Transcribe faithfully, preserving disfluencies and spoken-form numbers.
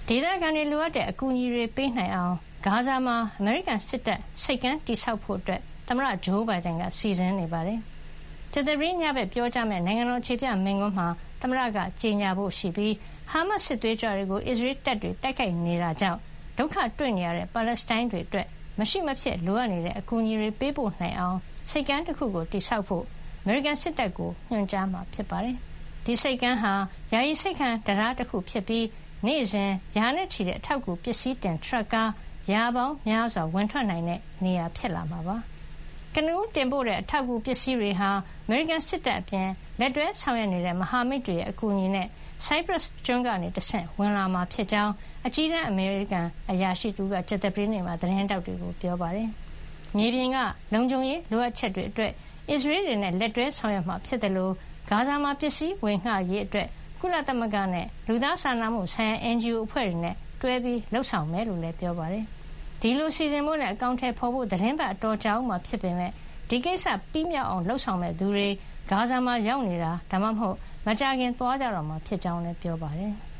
ဒေသခံတွေလိုအပ်တဲ့အကူအညီတွေပေးနိုင်အောင်ဂါဇာမှာအမေရိကန်စစ်တပ်စိတ်ကမ်းတည်ဆောက်ဖို့သမ္မတဂျိုးဘိုင်ဒန်ကစီစဉ်နေပါတယ်။ကြာသပတေးညဘက်ပြောကြားမယ့်နိုင်ငံတော်အခြေပြမိန့်ခွန်းမှာသမ္မတကကြေညာဖို့ရှိပြီးဟာမတ်စစ်သွေးကြွတွေကိုအစ္စရေးတပ်တွေတိုက်ခိုက်နေတာကြောင့်ဒုက္ခတွေ့နေရတဲ့ပါလက်စတိုင်းတွေအတွက်မရှိမဖြစ်လိုအပ်နေတဲ့အကူအညီတွေပေးပို့နိုင်အောင်စိတ်ကမ်းတစ်ခုကိုတည်ဆောက်ဖို့အမေရိကန်စစ်တပ်ကိုညွှန်ကြားမှာဖြစ်ပါတယ်။ဒီစိတ်ကမ်းဟာယာယီစိတ်ခံတရားတစ်ခုဖြစ်ပြီးနေ့စဉ်ရာနဲ့ချီတဲ့အထောက်အကူပစ္စည်းတင်ထရပ်ကားရာပေါင်းများစွာဝင်ထွက်နိုင်တဲ့နေရာဖြစ်လာမှာပါ။ကနဦးတင်ပို့တဲ့အထောက်အကူပစ္စည်းတွေဟာအမေရိကန်စစ်တပ်အပြင်လက်တွဲဆောင်ရွက်နေတဲ့မဟာမိတ်တွေရဲ့အကူအညီနဲ့ဆိုက်ပရပ်စ်ကျွန်းကနေတဆင့်ဝင်လာမှာဖြစ်ကြောင်းအကြီးတန်းအမေရိကန်အရာရှိတူကကြာသပတေးနေ့မှာသတင်းတောက်တွေကိုပြောပါတယ်။မြေပြင်ကလုံခြုံရေးလိုအပ်ချက်တွေအတွက်အစ္စရေးတွေနဲ့လက်တွဲဆောင်ရွက်မှာဖြစ်တယ်လို့ဂါဇာမှာပစ္စည်းဝင်ငှရေးအတွက်ကုလသမဂ္ဂနဲ့လူသားစာနာမှုဆိုင်ရာ အန်ဂျီအို အဖွဲ့တွေနဲ့တွဲပြီးလှုပ်ဆောင်မယ်လို့လည်းပြောပါတယ်။ဒီလိုစီစဉ်ဖို့နဲ့အကောင့်ထဲပေါ်ဖို့သတင်းပတ်အတော်ကြာအောင်မှာဖြစ်ပေမဲ့ဒီကိစ္စပြီးမြောက်အောင်လှုပ်ဆောင်မဲ့သူတွေဂါဇာမှာရောက်နေတာဒါမှမဟုတ်မကြခင်သွားကြတော့မှာဖြစ်ကြောင်းလည်းပြောပါတယ်။